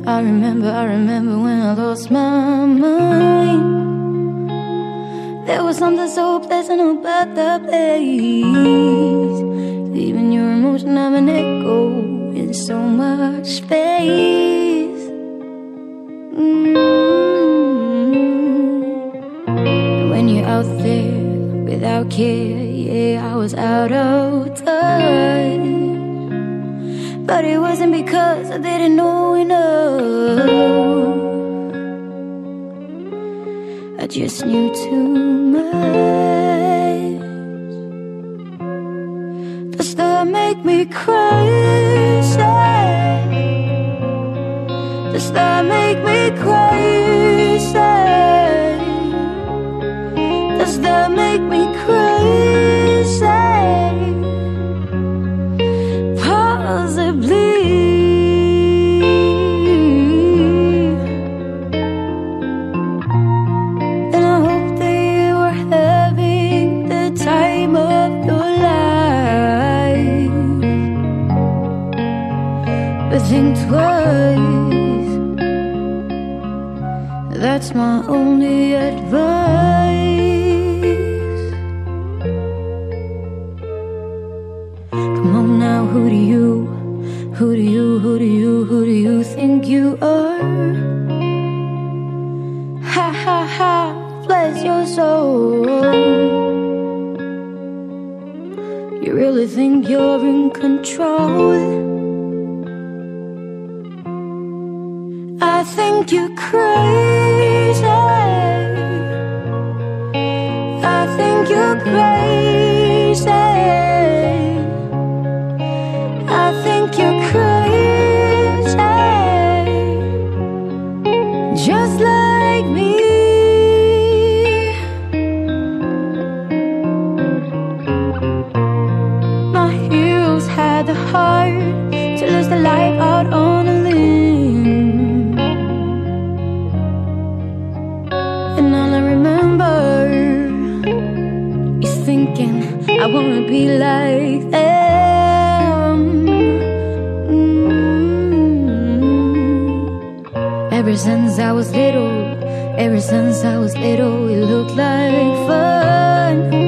I remember when I lost my mind. There was something so pleasant about the place, leaving your emotion of an echo in so much space. When you're out there without care, yeah, I was out of touch. But it wasn't because I didn't know enough, I just knew too much. Does that make me crazy? Does that make me crazy? Does that make me crazy? Possibly. And I hope that you were having the time of your life, but think twice. That's my only advice. Come on now, who do you think you are? Ha ha ha, bless your soul. You really think you're in control? I think you're crazy. I think you're crazy. I think you're crazy, just like me. My heroes had the heart to lose the life out on a limb, and all I remember is thinking I wanna be like them. Ever since I was little, it looked like fun.